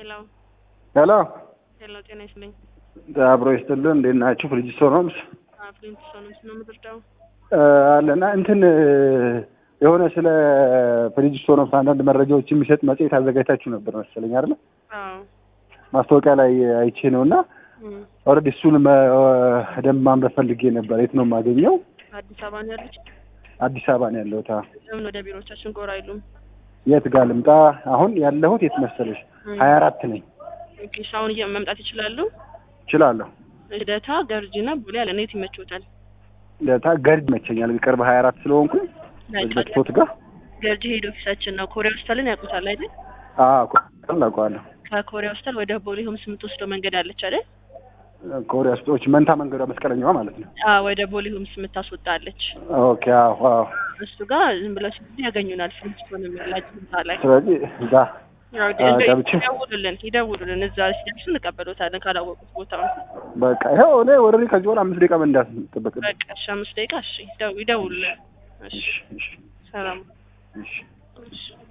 ሄሎ ሄሎ ሄሎ፣ ጤና ይስጥልኝ። አብሮ ይስጥልን። እንዴት ናችሁ? ፍሪጅስቶንስ ፍሊንትስቶንስ ነው የምትረዳው? አለና እንትን የሆነ ስለ ፍሪጅስቶንስ አንዳንድ መረጃዎች የሚሰጥ መጽሔት አዘጋጅታችሁ ነበር መሰለኝ አይደል? አዎ፣ ማስታወቂያ ላይ አይቼ ነውና ኦልሬዲ እሱን ደንብ ማንበብ ፈልጌ ነበር። የት ነው የማገኘው? አዲስ አበባ ነው ያለች። አዲስ አበባ ነው ያለሁት። ለምን ወደ ቢሮዎቻችን ጎራ አይሉም? የት ጋር ልምጣ? አሁን ያለሁት የት መሰለሽ? 24 ነኝ። ኦኬ፣ አሁን መምጣት ይችላሉ? እችላለሁ። ልደታ፣ ገርጂና ቦሌ አለ። እኔ ይመችዎታል? ልደታ ገርጅ ይመቸኛል። ቅርብ 24 ስለሆንኩኝ በስፖርት ጋር ገርጂ ሄድ ኦፊሳችን ነው። ኮሪያ ሆስፒታልን ያውቁታል አይደል? አዎ፣ አውቀዋለሁ። ከኮሪያ ሆስፒታል ወደ ቦሌ ሆምስ የምትወስደው መንገድ አለች አይደል? ኮሪያ ሆስፒታሎች መንታ መንገዷ መስቀለኛዋ ማለት ነው። ወደ ቦሌ ሆምስ የምታስወጣለች። ኦኬ፣ አዎ። እሱ ጋር ዝም ብለው ሲሉ ያገኙናል። ፍሊንትስቶን የሚላችሁ ቦታ ላይ። ስለዚህ እዛ ይደውሉልን። እዛ ሲደርሱ እንቀበሎታለን ካላወቁት ቦታው። በቃ ይኸው እኔ ወረሪ ከዚህ በኋላ 5 ደቂቃ መንዳት ጠበቅ። በቃ እሺ፣ 5 ደቂቃ። እሺ፣ ይደውሉልን። እሺ፣ ሰላም። እሺ። እሺ።